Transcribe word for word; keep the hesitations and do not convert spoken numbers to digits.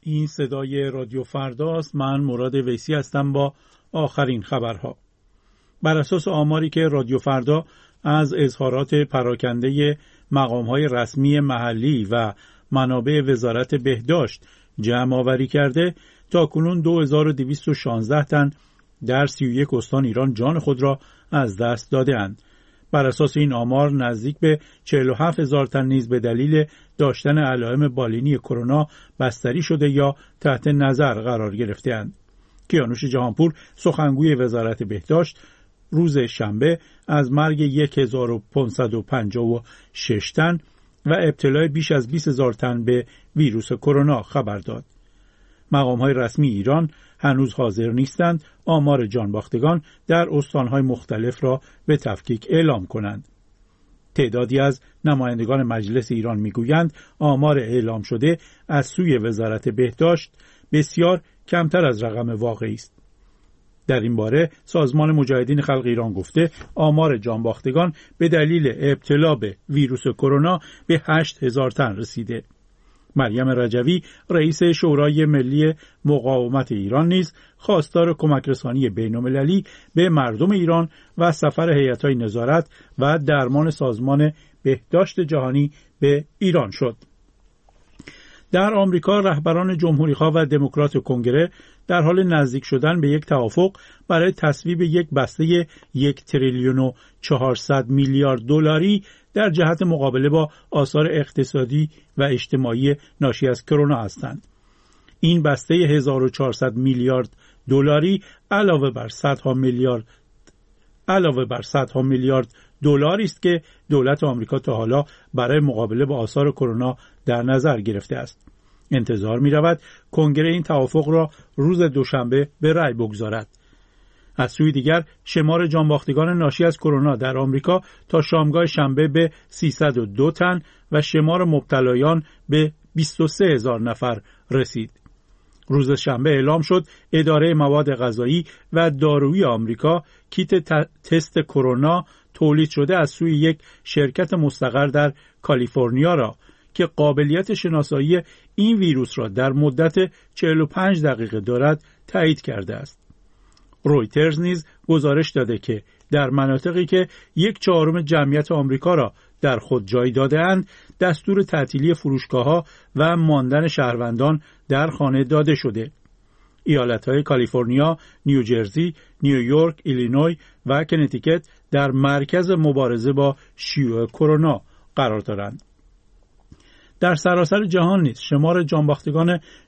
این صدای رادیو فرداست. من مراد ویسی هستم با آخرین خبرها. بر اساس آماری که رادیو فردا از اظهارات پراکنده مقام‌های رسمی محلی و منابع وزارت بهداشت جمع آوری کرده، تاکنون دو هزار و دویست و شانزده تن در سی و یک استان ایران جان خود را از دست داده‌اند. بر اساس این آمار نزدیک به چهل و هفت هزار تن نیز به دلیل داشتن علائم بالینی کرونا بستری شده یا تحت نظر قرار گرفته‌اند. کیانوش جهانپور سخنگوی وزارت بهداشت روز شنبه از مرگ هزار و پانصد و پنجاه و شش تن و ابتلای بیش از بیست هزار تن به ویروس کرونا خبر داد. مقام‌های رسمی ایران هنوز حاضر نیستند آمار جانباختگان در استان‌های مختلف را به تفکیک اعلام کنند. تعدادی از نمایندگان مجلس ایران میگویند آمار اعلام شده از سوی وزارت بهداشت بسیار کمتر از رقم واقعی است. در این باره سازمان مجاهدین خلق ایران گفته آمار جانباختگان به دلیل ابتلا به ویروس کرونا به هشت هزار تن رسیده. مریم رجوی رئیس شورای ملی مقاومت ایران نیز خواستار کمک رسانی بین‌المللی به مردم ایران و سفر هیئت‌های نظارت و درمان سازمان بهداشت جهانی به ایران شد. در آمریکا رهبران جمهوری‌خواه و دموکرات کنگره در حال نزدیک شدن به یک توافق برای تصویب یک بسته یک تریلیون و چهارصد میلیارد دلاری در جهت مقابله با آثار اقتصادی و اجتماعی ناشی از کرونا هستند. این بسته هزار و چهارصد میلیارد دلاری علاوه بر صدها میلیارد علاوه بر صدها میلیارد دلاری است که دولت آمریکا تا حالا برای مقابله با آثار کرونا در نظر گرفته است. انتظار می رود کنگره این توافق را روز دوشنبه به رأی بگذارد. از سوی دیگر شمار جانباختگان ناشی از کرونا در آمریکا تا شامگاه شنبه به سیصد و دو تن و شمار مبتلایان به بیست و سه هزار نفر رسید. روز شنبه اعلام شد اداره مواد غذایی و دارویی آمریکا کیت تست کرونا تولید شده از سوی یک شرکت مستقر در کالیفرنیا را که قابلیت شناسایی این ویروس را در مدت چهل و پنج دقیقه دارد تایید کرده است. رویترز نیز گزارش داده که در مناطقی که یک چهارم جمعیت آمریکا را در خود جای داده‌اند، دستور تعطیلی فروشگاه‌ها و ماندن شهروندان در خانه داده شده. ایالت‌های کالیفرنیا، نیوجرسی، نیویورک، ایلینوی و کنتیکت در مرکز مبارزه با شیوع کرونا قرار دارند. در سراسر جهان نیز شمار جانباختگان